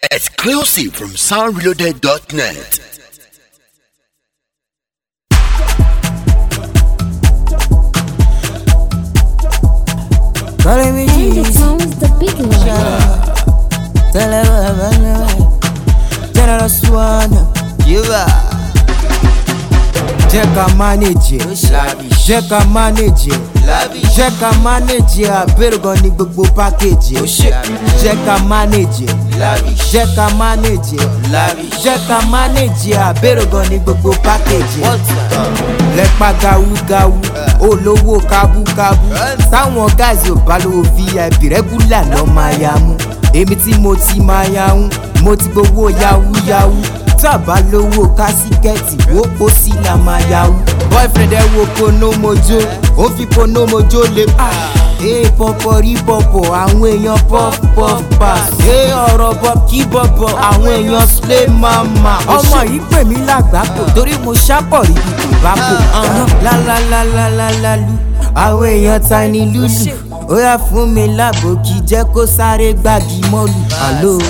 Exclusive from soundreloaded.net. Calling me Jesus. The big one. Tell her generous one. You are. Jẹ́ ká manage, jẹ́ ká manage, jẹ́ ká manage, àbẹ̀rù gan ni gbogbo package. Jẹ́ ká manage, jẹ́ ká manage, jẹ́ ká manage, àbẹ̀rù gan ni gbogbo package. Lẹ́pa gawugawu, olówó kábúkábú. Táwọn guys ò bá lówó VIP regular lọ́ máa yá mú. Èmi tí mo ti máa yá ń, mo ti gbowó yahoo. Tábà lówó kásíkẹ́ẹ̀tì wo ó sì là máa yahoo. Boyfriend ẹ wo ponomojo, ó fi ponomojo lè pa. Pọ̀pọ̀ rí pọ̀pọ̀, àwọn èèyàn pop pass. Ọ̀rọ̀ bọ̀ kí bọ̀bọ̀, àwọn èèyàn slay mama. Ọmọ yìí pè mí lágbàpò, torí mo ṣàpọ̀ rí ibi bá kò. Lálálálálálálú, àwọn èèyàn tiny lulu. Ó yá fún mi lábòkí, jẹ́ kó sáré gbági mọ́lù. Àló.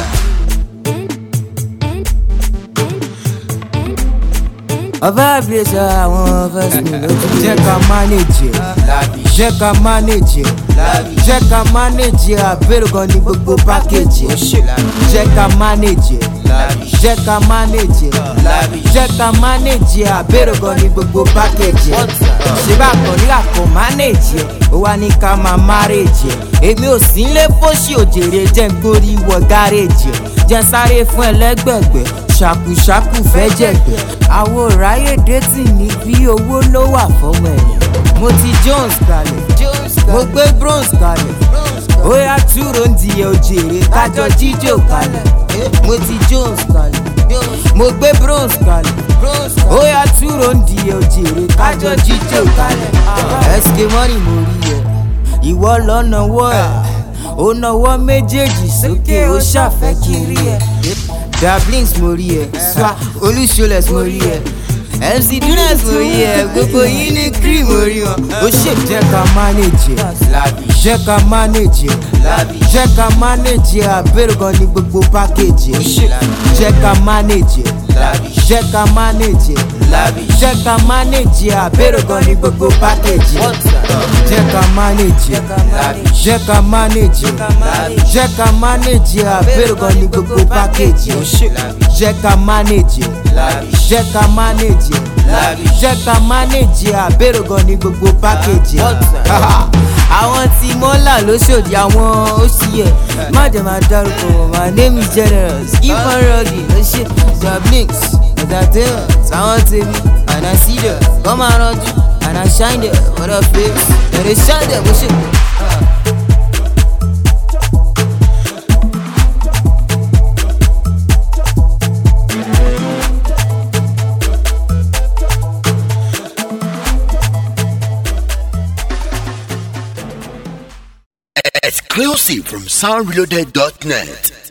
Ọba àbíyèsọ àwọn fẹsùn lójú. Jẹ́ ká manage, jẹ́ ká manage, jẹ́ ká manage, àbẹ̀rù gan ni gbogbo package. Jẹ́ ká manage, jẹ́ ká manage, jẹ́ ká manage, àbẹ̀rù gan ni gbogbo package. Ṣé bá kàn ní àkọ́ manage, ó wá ní ká máa marriage. Èmi ò sí nílé fóṣì òjèrè, jẹ́ ń gbórí wọ gáréjì. Jẹ́ sáré fún ẹlẹ́gbẹ̀gbẹ̀, ṣàkùṣàkù fẹ́ jẹ̀gbẹ̀. Àwọn òráyè détì ní bí owó ló wà fọ́mọ ẹ̀yìn. Mo ti Jones kalẹ̀, mo gbé bronze kalẹ̀. Ó yá túró ń di òjèrè kájọ jíjò kalẹ̀. Mo ti Jones kalẹ̀, mo gbé bronze kalẹ̀. Ó yá túró ń di òjèrè kájọ jíjò kalẹ̀. SK Money mo rí ẹ, ìwọ lọ́nà wọ́ ẹ̀. Ó nawọ́ méjèèjì sókè, ó ṣàfẹ́ kiri ẹ̀. Dablings mo rí ẹ, Swa Olúṣọlẹ̀ mo rí ẹ, MC Dunas mo rí ẹ, gbogbo yín ní cream mo rí wọn. Ó ṣe jẹ́ ká manage, jẹ́ ká manage, jẹ́ ká manage, àbẹ̀rù gan ni gbogbo package. Jẹ́ ká manage, jẹ́ ká manage, jẹ́ ká manage, àbẹ̀rù gan ni gbogbo package. Jẹ́ ká manage, jẹ́ ká manage, jẹ́ ká manage, àbẹ̀rù gan ni gbogbo package. Jẹ́ ká manage, jẹ́ ká manage, jẹ́ ká manage, àbẹ̀rù gan ni gbogbo package. Àwọn tí mọ́là lóṣòdì, àwọn òṣìyẹ má jẹ́ máa dárúkọ wọn. My name is Generous, keep on rocking, ló ṣe Dablings, entertainment, àwọn tèmi, and I see them, come and rọ́jú, and I shine them, what a face, and they shine them, ó ṣe. Exclusive from soundreloaded.net.